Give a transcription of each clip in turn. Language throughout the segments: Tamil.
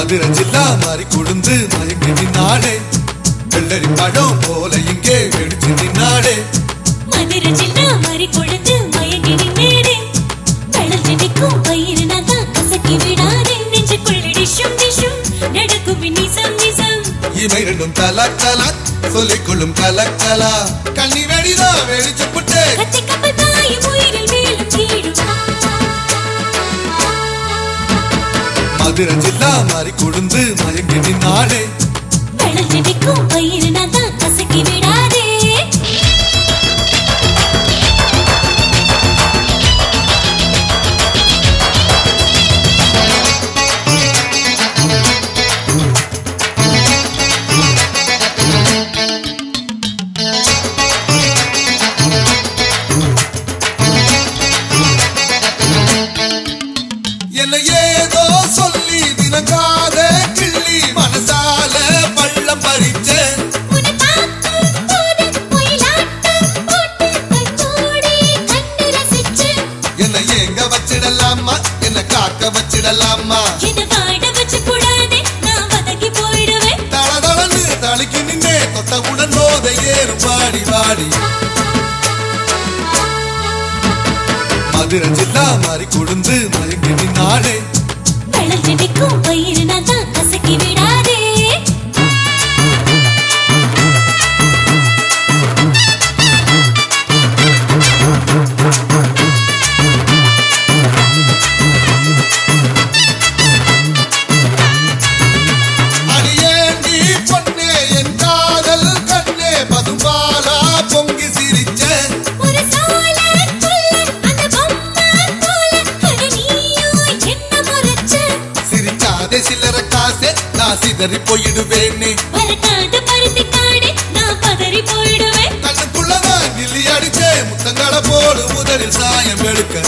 மதுரை ஜில்லா மாறி கொழுந்து மயங்கி நின்னாடே வெள்ளரி படம் போல இங்கே வெடிச்சு நின்னாடே மதுரை ஜில்லா மாறி கொழுந்து மயங்கி நின்னேடே வெள்ளரி நிக்கும் பயிர் நகா கசக்கி விடாதே நெஞ்சுக்குள் டிஷும் டிஷும் நடக்கும் நிசம் நிசம் இமை ரெண்டும் தலக் தலக் சொல்லிக்கொள்ளும் கலக்கலா கண்ணி வெடிதா வெடிச்சு புட்டே கத்தி கப்பல் பாயும் உயிரில் மேலும் கீழும் மதுரை ஜில்லா மாறி கொழுந்து மயங்கி நின்னாடே வெள்ளரி நிக்கும் பயிர் நகா கசக்கி விடாதே என்ன ஏதோ சொல்லி தினங்காத கிள்ளி மனசால பள்ளம் பறிச்சே உன்னை பார்க்கும் போது ஒயிலாட்டம் போட்டு கண்ணோடி கண்டு ரசிச்சு என்ன ஏங்க வச்சிடலாமா என்ன காக்க வச்சிடலாமா என்னை வாட வச்சு கூடாதே நான் வதங்கி போயிடுவேன் தளதளன்னு தளிக்கு நின்னே தொட்டவுடன் போதை ஏறும் வாடி வாடி மதுரை ஜில்லா மாறி கொழுந்து மயங்கி நின்னாடே வெள்ளரி நிக்கும் பயிர் நகா கசக்கி விடாதே அடியேண்டி பொன்னே என் காதல் கண்ணே பதும்பாலா பொங்கி சிரிச்சே ஒரு சோலைக்குள்ள அந்த பொம்மை போல அட நீயும் என்ன முறைச்ச சிரிக்காதே சில்லற காசே நான் சிதறி போயிடுவேனே வரட்டாத பருத்தி காடே நான் பதறி போயிடுவேன் கண்ணுக்குள்ளதான் கிள்ளி அடிச்சே முத்தங்களை போடு முதலில் சாயம் எடுக்க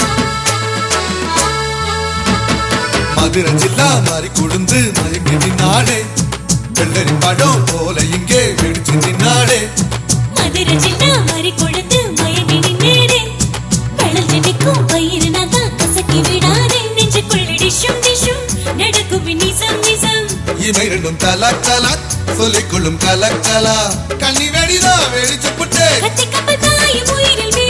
மதுரை ஜில்லா மாறி கொழுந்து மயங்கி நின்னாடே வெள்ளரி படம் போல இங்கே வெடிச்சு நின்னாடே மதுரை ஜில்லா மாறி கொழுந்து மயங்கி நின்னேடே வெள்ளரி நிக்கும் பயிர் நகா கசக்கி விடாதே நெஞ்சுக்குள் டிஷும் டிஷும் நடக்கும் நிசம் நிசம் இமை ரெண்டும் தலக் தலக் சொல்லிக்கொள்ளும் கலக்கலா கண்ணி வெடிதா வெடிச்சு புட்டே கத்தி கப்பல் பாயும் உயிரில்